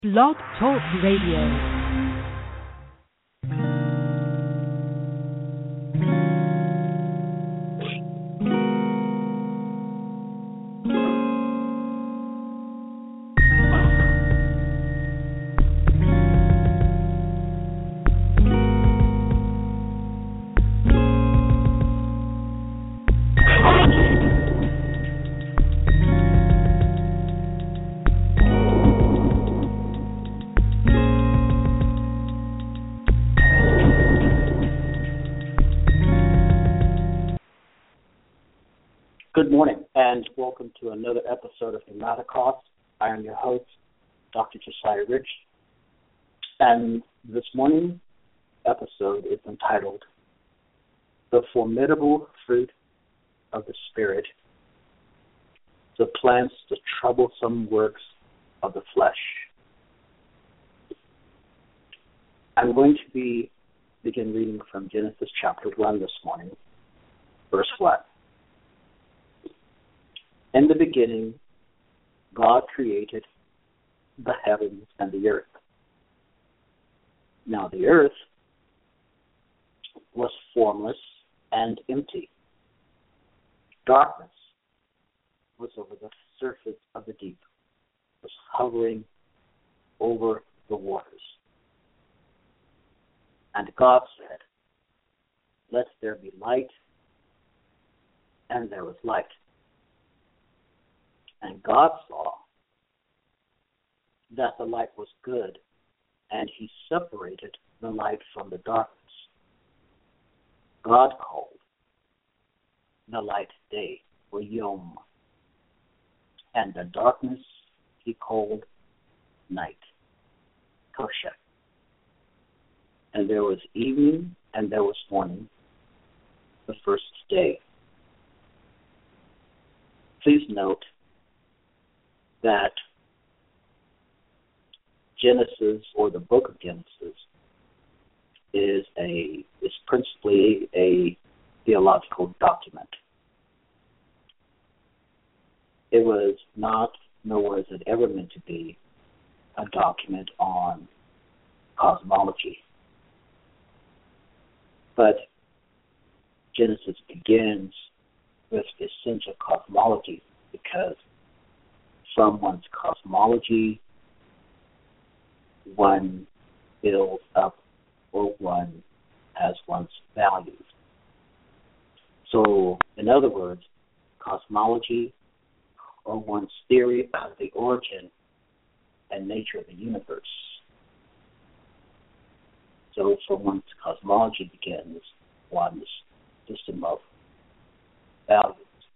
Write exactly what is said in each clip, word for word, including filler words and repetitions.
Blog Talk Radio. Good morning, and welcome to another episode of Thematicos. I am your host, Doctor Josiah Rich, and this morning's episode is entitled The Formidable Fruit of the Spirit Supplants the Troublesome Works of the Flesh. I'm going to be begin reading from Genesis chapter one this morning, verse one. In the beginning, God created the heavens and the earth. Now the earth was formless and empty. Darkness was over the surface of the deep, was hovering over the waters. And God said, "Let there be light," and there was light. And God saw that the light was good, and he separated the light from the darkness. God called the light day, or Yom, and the darkness he called night, Koshek. And there was evening, and there was morning, the first day. Please note that Genesis, or the book of Genesis, is a is principally a theological document. It was not, nor was it ever meant to be, a document on cosmology. But Genesis begins with essential cosmology because from one's cosmology, one builds up, or one has one's values. So, in other words, cosmology, or one's theory of the origin and nature of the universe. So, from one's cosmology begins one's system of values.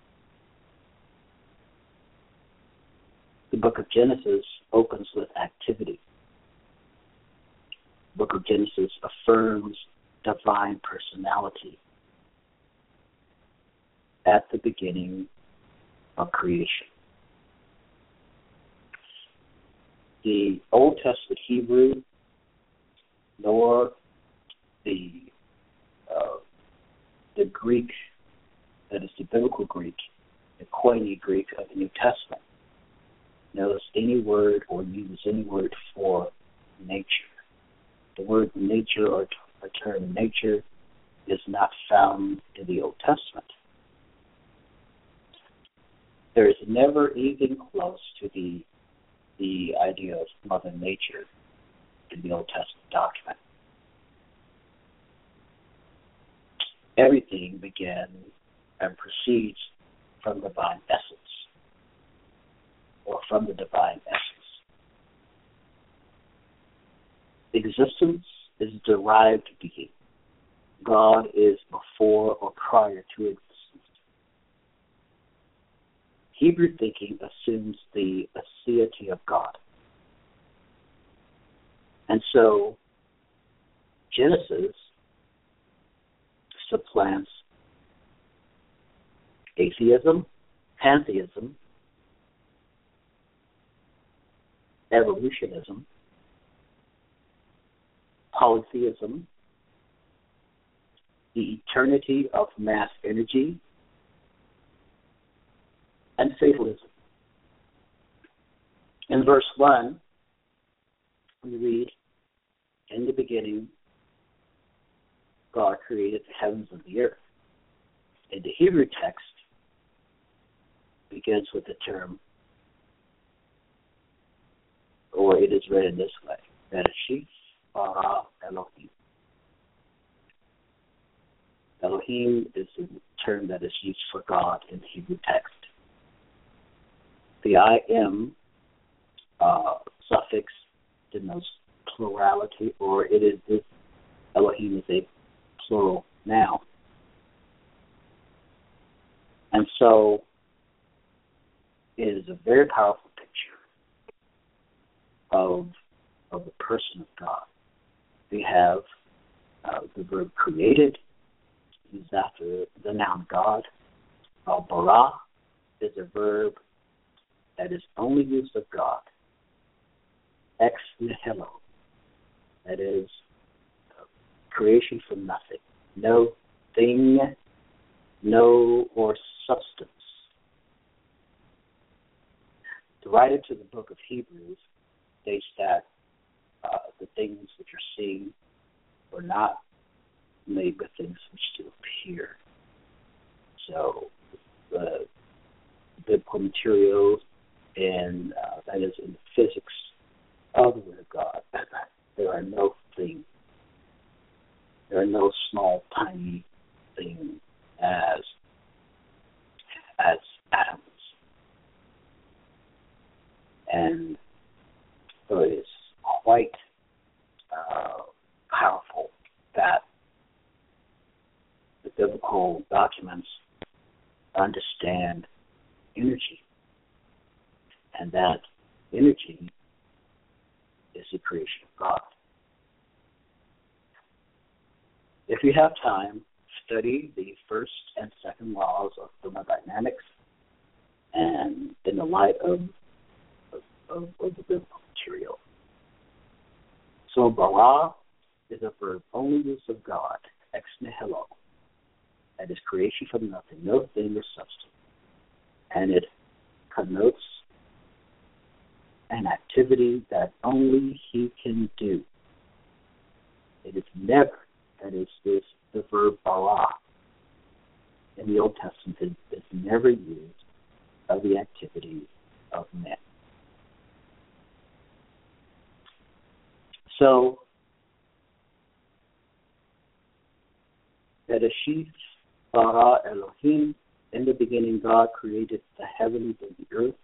The book of Genesis opens with activity. The book of Genesis affirms divine personality at the beginning of creation. The Old Testament Hebrew, nor the uh, the Greek, that is the biblical Greek, the Koine Greek of the New Testament, notice any word or use any word for nature. The word nature, or the term nature, is not found in the Old Testament. There is never anything close to the the idea of Mother Nature in the Old Testament document. Everything began and proceeds from divine essence, or from the divine essence. Existence is derived being. God is before or prior to existence. Hebrew thinking assumes the aseity of God. And so, Genesis supplants atheism, pantheism, evolutionism, polytheism, the eternity of mass energy, and fatalism. In verse one, we read, in the beginning, God created the heavens and the earth. In the Hebrew text, begins with the term, or it is written this way, Bereshit bara Elohim. Elohim is the term that is used for God in the Hebrew text. The I am uh, suffix denotes plurality, or it is this Elohim is a plural noun. And so it is a very powerful picture of of the person of God. We have uh, the verb created, used after the noun God. Uh, bara is a verb that is only used of God. Ex nihilo, that is uh, creation from nothing. No thing, no or substance. The writer to the book of Hebrews states that uh, the things which are seen were not made with things which do appear. So the biblical materials and uh, that is in the physics of the Word of God, there are no things, there are no small, tiny things as as atoms. And so it is quite uh, powerful that the biblical documents understand energy, and that energy is the creation of God. If you have time, study the first and second laws of thermodynamics, and in the light of of, of the biblical material. So bara is a verb only used of God, ex nihilo, that is creation from nothing, no thing or substance. And it connotes an activity that only He can do. It is never, that is this, the verb bara in the Old Testament is never used of the activities of men. So, Bereshit bara Elohim, in the beginning God created the heavens and the earth.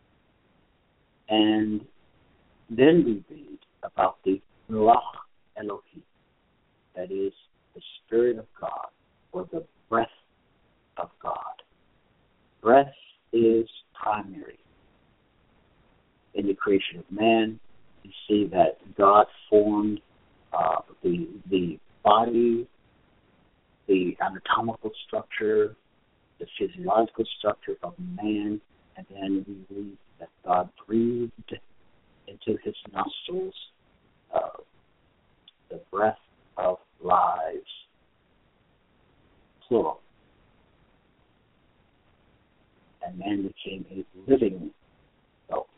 And then we read about the Ruach Elohim, that is the Spirit of God, or the breath of God. Breath is primary. In the creation of man, you see that God formed uh, the the body, the anatomical structure, the physiological structure of man, and then we read that God breathed into his nostrils uh, the breath of lives, plural. And man became a living soul.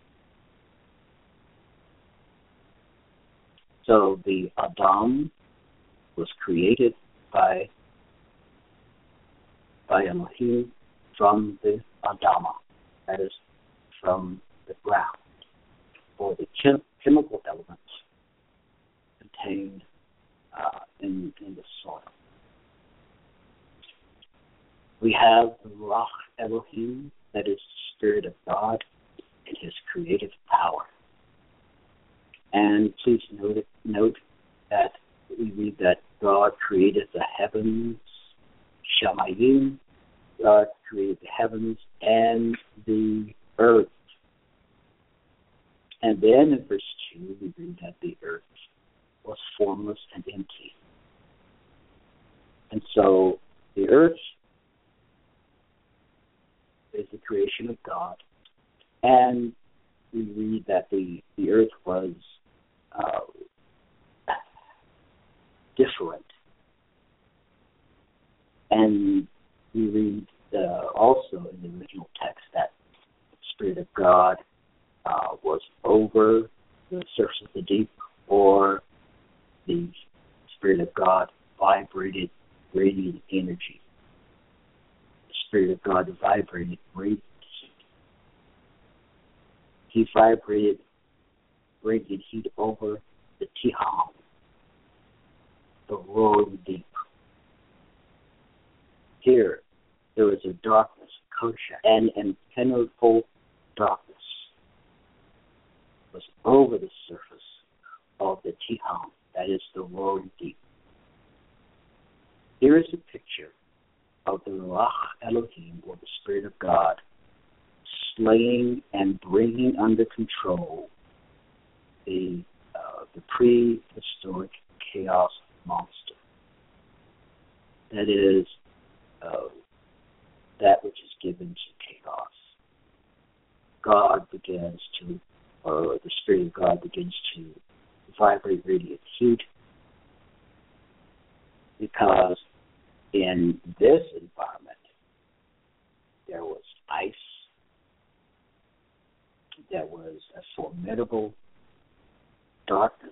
So the Adam was created by by Elohim from the Adama, that is, from the ground, or the chem- chemical elements contained uh, in, in the soil. We have the Ruach Elohim, that is the Spirit of God in His creative power. And please note, note that we read that God created the heavens, Shamayim, God created the heavens and the earth. And then in verse two, we read that the earth was formless and empty. And so the earth is the creation of God. And we read that the, the earth was uh, different. And we read uh, also in the original text that the Spirit of God uh, was over the surface of the deep, or the Spirit of God vibrated radiant energy. The Spirit of God vibrated radiant heat. He vibrated radiant heat over the Tiham, the roaring deep. Here, there is a darkness, kosha, and impenetrable darkness was over the surface of the Tiham, that is the roaring deep. Here is a picture of the Ruach Elohim, or the Spirit of God, slaying and bringing under control the uh, the prehistoric chaos monster. That is uh, that which is given to chaos. God begins to, or the Spirit of God begins to vibrate radiant heat, because in this environment there was ice, there was a formidable darkness.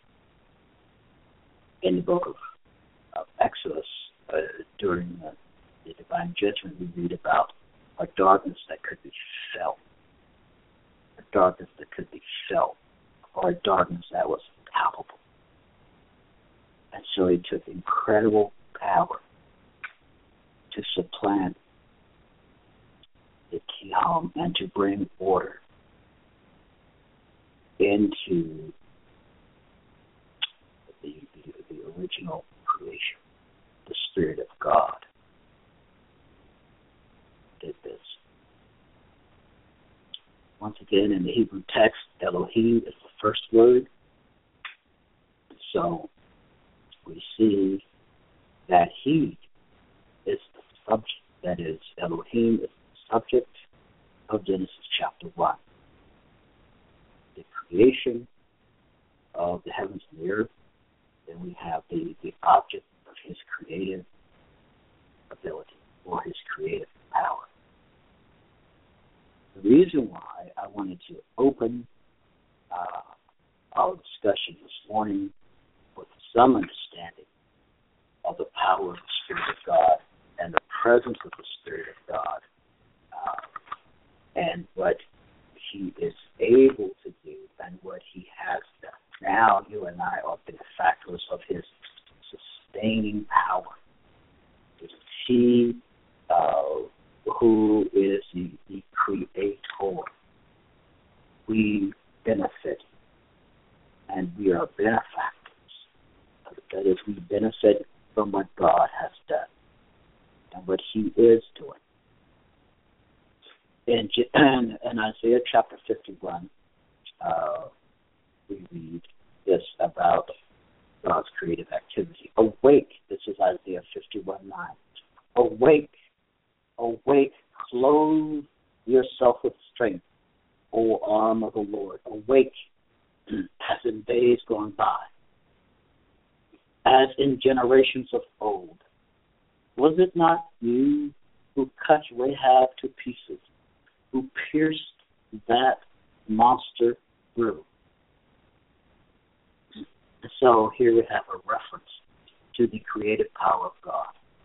In the book of, of Exodus, uh, during the, the divine judgment, we read about a darkness that could be felt, a darkness that could be felt, or a darkness that was palpable. And so he took incredible power to supplant the Tiham and to bring order into the, the, the original creation. The Spirit of God did this. Once again, in the Hebrew text, Elohim is the first word. So we see that He is the subject, that is, Elohim is the subject of Genesis chapter one. The creation of the heavens and the earth. Then we have the, the object of His creative ability, or His creative power. The reason why I wanted to open uh, our discussion this morning with some understanding of the power of the Spirit of God and the presence of the Spirit of God, uh, and what He is able to do and what He has done. Now you and I are benefactors of His sustaining power. It is He uh, who is the, the creator. We benefit, and we are benefactors. That is, we benefit from what God has done and what He is doing. In, in Isaiah chapter fifty-one, uh, we read this about God's creative activity. Awake, this is Isaiah fifty-one nine. Awake, awake, clothe yourself with strength, O arm of the Lord. Awake, as in days gone by, as in generations of old. Was it not you who cut Rahab to pieces, who pierced that monster through? So here we have a reference to the creative power of God,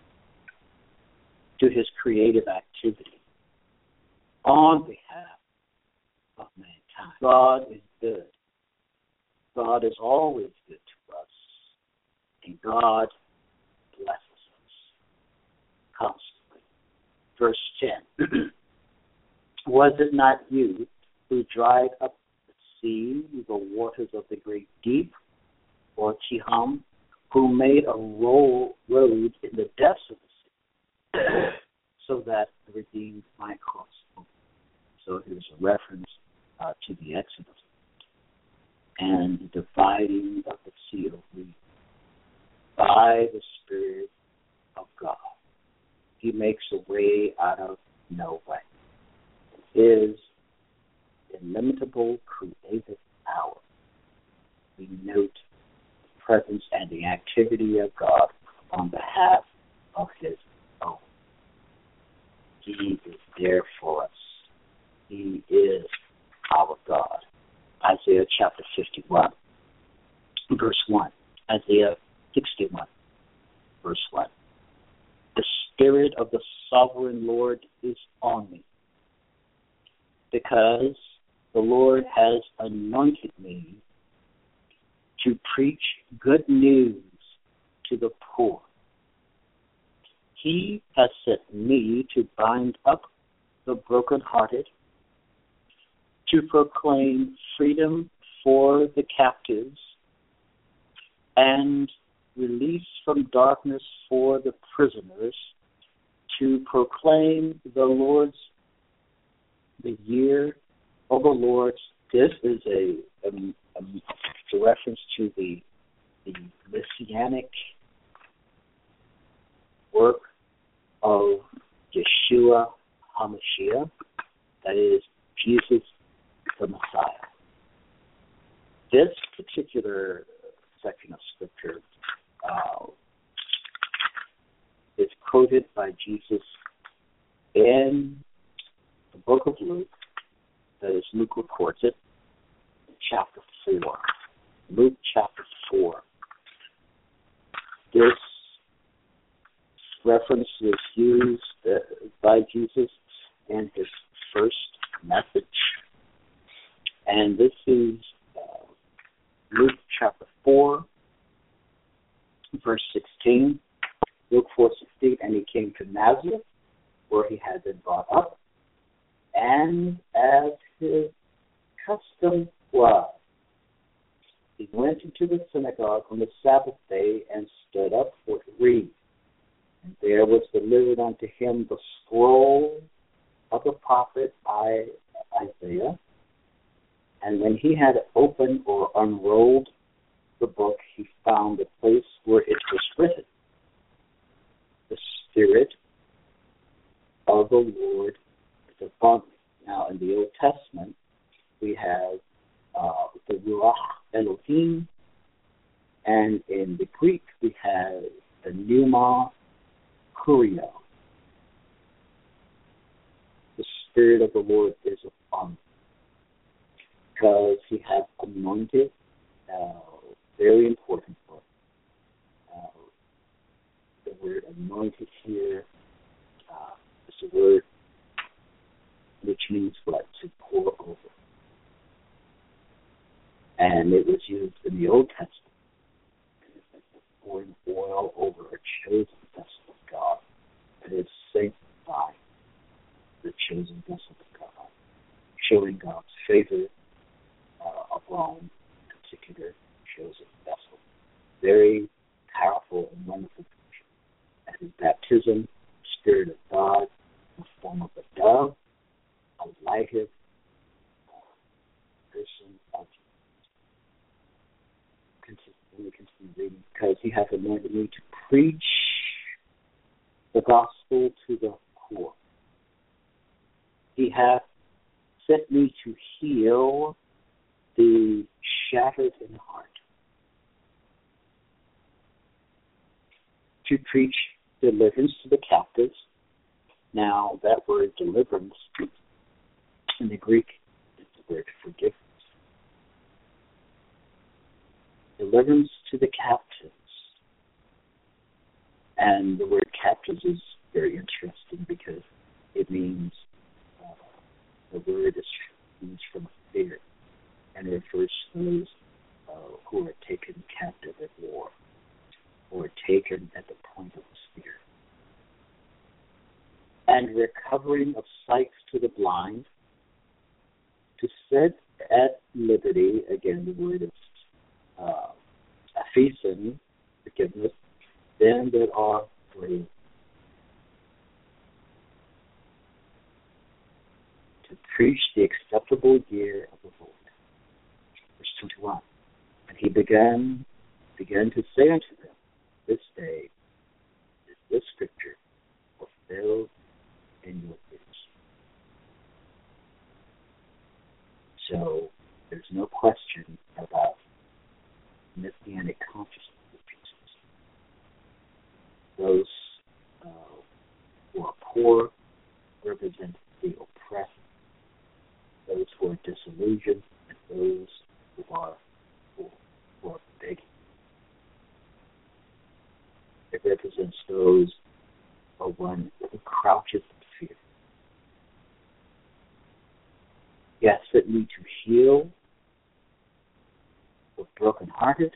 to His creative activity on behalf of mankind. God is good. God is always good to us, and God blesses us constantly. Verse ten. Was it not you who dried up the sea, the waters of the great deep, or Tiham, who made a roll, road in the depths of the sea, so that the redeemed might cross? So here's a reference uh, to the Exodus and the dividing of the sea of reed by the Spirit of God. He makes a way out of no way. His illimitable creative power. We note the presence and the activity of God on behalf of His own. He is there for us. He is our God. Isaiah chapter fifty-one, verse one. Isaiah sixty-one, verse one. The Spirit of the Sovereign Lord is on me, because the Lord has anointed me to preach good news to the poor. He has sent me to bind up the brokenhearted, to proclaim freedom for the captives, and release from darkness for the prisoners, to proclaim the Lord's, the year of the Lord's. This is a, a, a reference to the, the messianic work of Yeshua HaMashiach, that is, Jesus the Messiah. This particular section of Scripture uh, is quoted by Jesus in the book of Luke, that is, Luke records it, chapter four. Luke chapter four. This reference was used uh, by Jesus in his first message. And this is uh, Luke chapter four, verse sixteen. Luke four sixteen, and he came to Nazareth, where he had been brought up, and as his custom was, he went into the synagogue on the Sabbath day and stood up for to read. And there was delivered unto him the scroll of the prophet Isaiah. And when he had opened or unrolled the book, he found the place where it was written, "The Spirit of the Lord is upon me." Now, in the Old Testament, we have uh, the Ruach Elohim, and in the Greek, we have the Pneuma Kurio. The Spirit of the Lord is upon me, because he has anointed, uh, very important word. Uh, the word anointed here uh, is a word which means what? To pour over. And it was used in the Old Testament, pouring oil over a chosen vessel of God that is sanctified, the chosen vessel of God, showing God's favor uh, upon a particular chosen vessel. Very powerful and wonderful picture. At his baptism, the Spirit of God, in the form of a dove, alighted on the person of Jesus. Let me continue reading. Because he hath anointed me to preach the gospel to the poor. He hath sent me to heal the shattered in heart, to preach deliverance to the captives. Now, that word deliverance in the Greek is the word forgiveness. Deliverance to the captives. And the word captives is very interesting because it means, uh, the word is means from fear, and refers to those uh, who are taken captive at war, or taken at the point of the spear. And recovering of sight to the blind, to set at liberty, again the word is uh, aphesin, forgiveness, them that are free. To preach the acceptable year of the Lord. Verse twenty-one. And he began, began to say unto them, this day is this scripture fulfilled in your ears. So there's no question about messianic consciousness of Jesus. Those uh, who are poor represent the oppressed, those who are disillusioned, and those who are, who, who are begging. represents those or one who crouches in fear. He has sent me to heal the brokenhearted,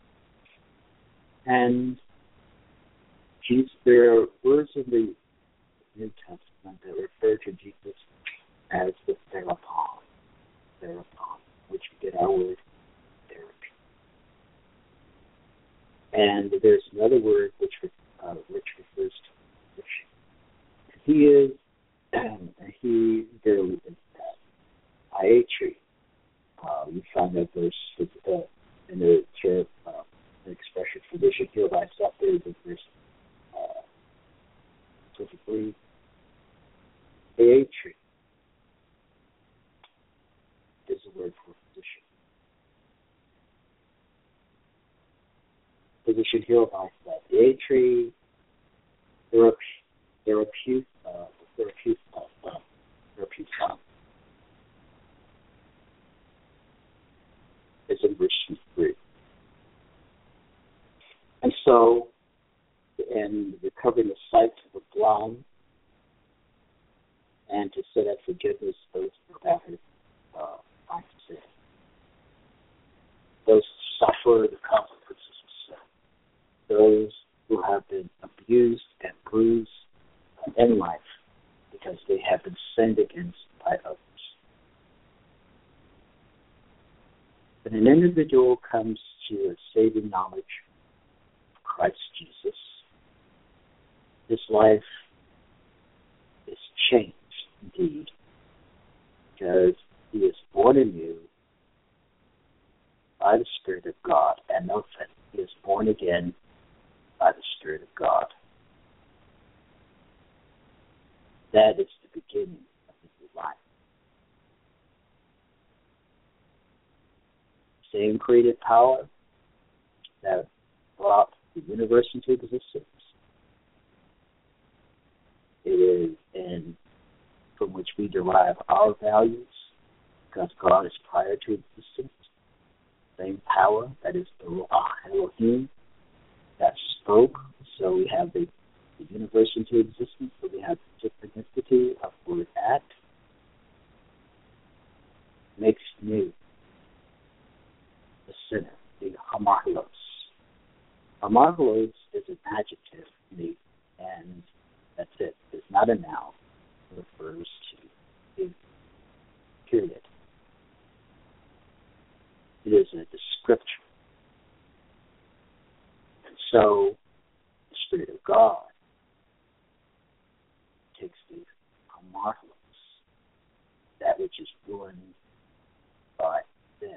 and Jesus, there are words in the New Testament that refer to Jesus as the therapon, therapon, which we get our word therapy. And there's another word which uh, which refers to physician. He is, um, he literally is that. Iatri. Uh, you find that verse uh, in the term, uh, the expression physician heal thyself. There is a verse uh, twenty-three. Iatri is the word for physician. Physician heal thyself. Iatri, therapeutic, uh, therapeutic, uh, therapeutic. Is in verse three. And so, in recovering the sight of the blind, and to set at forgiveness those who have uh, like to say, those who suffer the consequences of sin, those who have been abused and bruised in life because they have been sinned against by others. When an individual comes to a saving knowledge of Christ Jesus, his life is changed indeed, because he is born anew by the Spirit of God, and note that he is born again by the Spirit of God. That is the beginning of his new life. Same creative power that brought the universe into existence. It is in from which we derive our values, because God is prior to existence. Same power that is the Ruach Elohim that spoke, so we have the, the universe into existence, so we have the synchronicity of word act, makes new the sinner, the hamarlos. Hamarlos is an adjective, and that's it. It's not a noun. It refers to a period. It is a description. And so, the Spirit of God takes the hamarlos, that which is ruined by sin,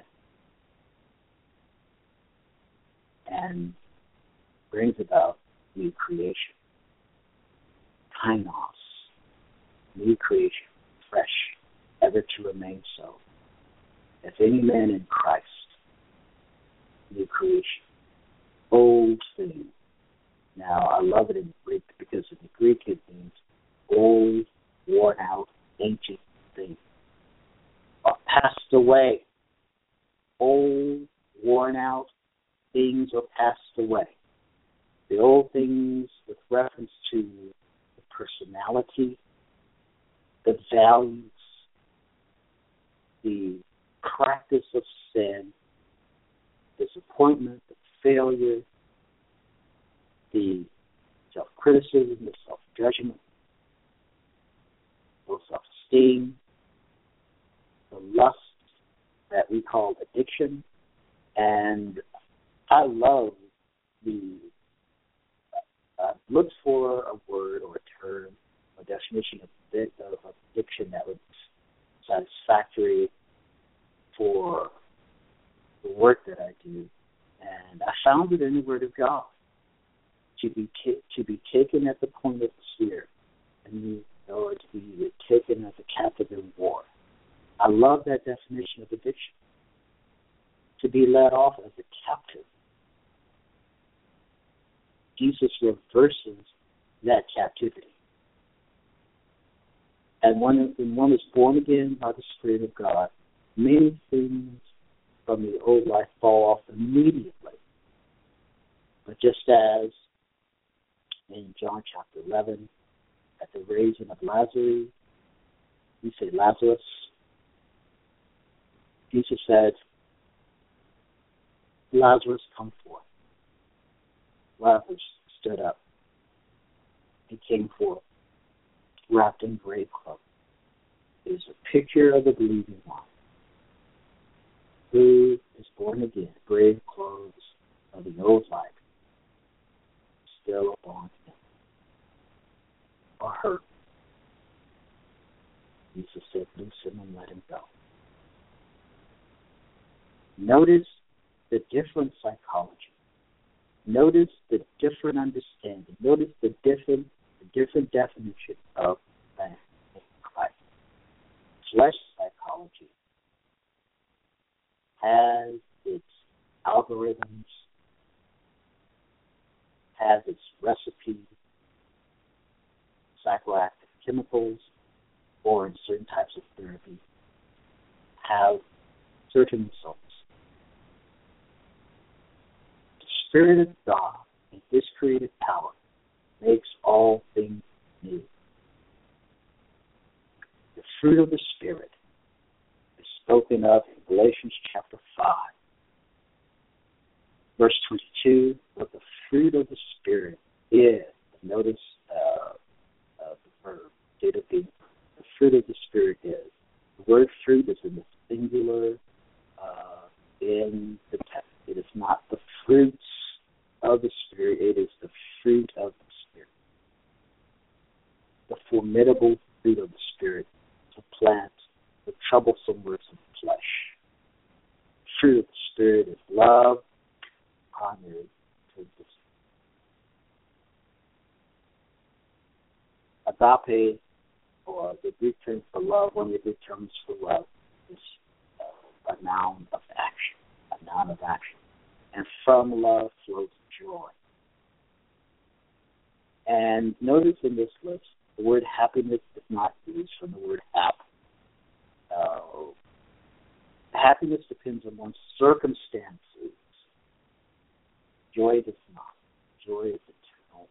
and brings about new creation. Kainos, new creation, fresh, ever to remain so. If any man in Christ, new creation, old thing. Now, I love it in Greek because in the Greek it means old, worn out, ancient thing. Are passed away. Old, worn out things are passed away. The old things with reference to the personality, the values, the practice of sin, disappointment, the failure, the self-criticism, the self-judgment, low self-esteem, the lust that we call addiction. And I love the uh, look for a word or a term, a definition of, of addiction that would be satisfactory for the work that I do. And I found it in the Word of God, to be ta- to be taken at the point of the spear, and or to be taken as a captive in war. I love that definition of addiction. To be led off as a captive. Jesus reverses that captivity. And when, when one is born again by the Spirit of God, many things from the old life fall off immediately. But just as in John chapter eleven, at the raising of Lazarus, he said, Lazarus, Jesus said, Lazarus, come forth. Lazarus stood up. He came forth, wrapped in grave clothes. It is a picture of the believing one who is born again, grave clothes of the old life, still upon him, or her. Jesus said, loose him and let him go. Notice the different psychology. Notice the different understanding. Notice the different, the different definition of man in Christ. Flesh psychology has its algorithms, has its recipes, psychoactive chemicals, or in certain types of therapy, have certain results. The Spirit of God in His creative power makes all things new. The fruit of the Spirit is spoken of in Galatians chapter five, verse twenty-two, but the fruit of the Spirit is, notice uh, uh, the verb, did it be, the fruit of the Spirit is. The word fruit is in the singular uh, in the text. It is not the fruits of the Spirit, it is the fruit of the Spirit. The formidable fruit of the Spirit to plant the troublesome works of the flesh. The fruit of the Spirit is love, honor, goodness. Agape, or the Greek term for love, one of the Greek terms for love, is uh, a noun of action, a noun of action. And from love flows joy. And notice in this list, the word happiness is not used from the word hap. Uh, happiness depends on one's circumstances. Joy does not. Joy is eternal.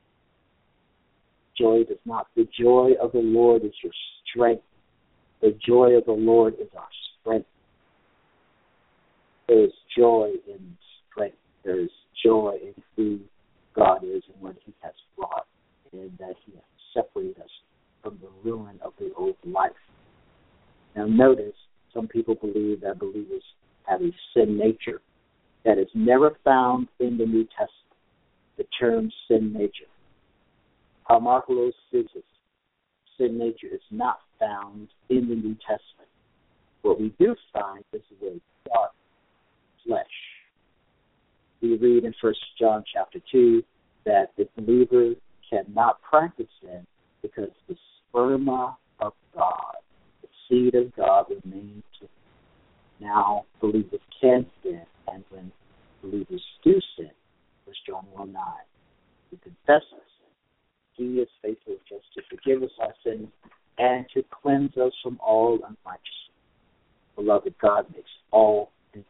Joy does not. The joy of the Lord is your strength. The joy of the Lord is our strength. There is joy in strength. There is joy in who God is and what He has brought, and that He has separated us from the ruin of the old life. Now notice, some people believe that believers have a sin nature that is never found in the New Testament. The term sin nature. Harmakelos physis, sin nature is not found in the New Testament. What we do find is the word dark flesh. We read in First John chapter two that the believer cannot practice sin because the sperma of God, the seed of God, remains in him. Now believers can sin, and when believers do sin, First John one nine, we confess our sin. He is faithful just to forgive us our sins and to cleanse us from all unrighteousness. Beloved, God makes all things.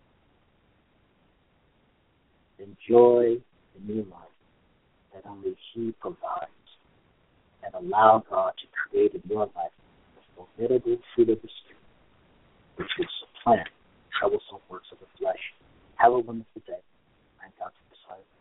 Enjoy the new life that only He provides, and allow God to create in your life the formidable fruit of the Spirit, which will supplant troublesome works of the flesh. Have a wonderful day. Thank God for the silence.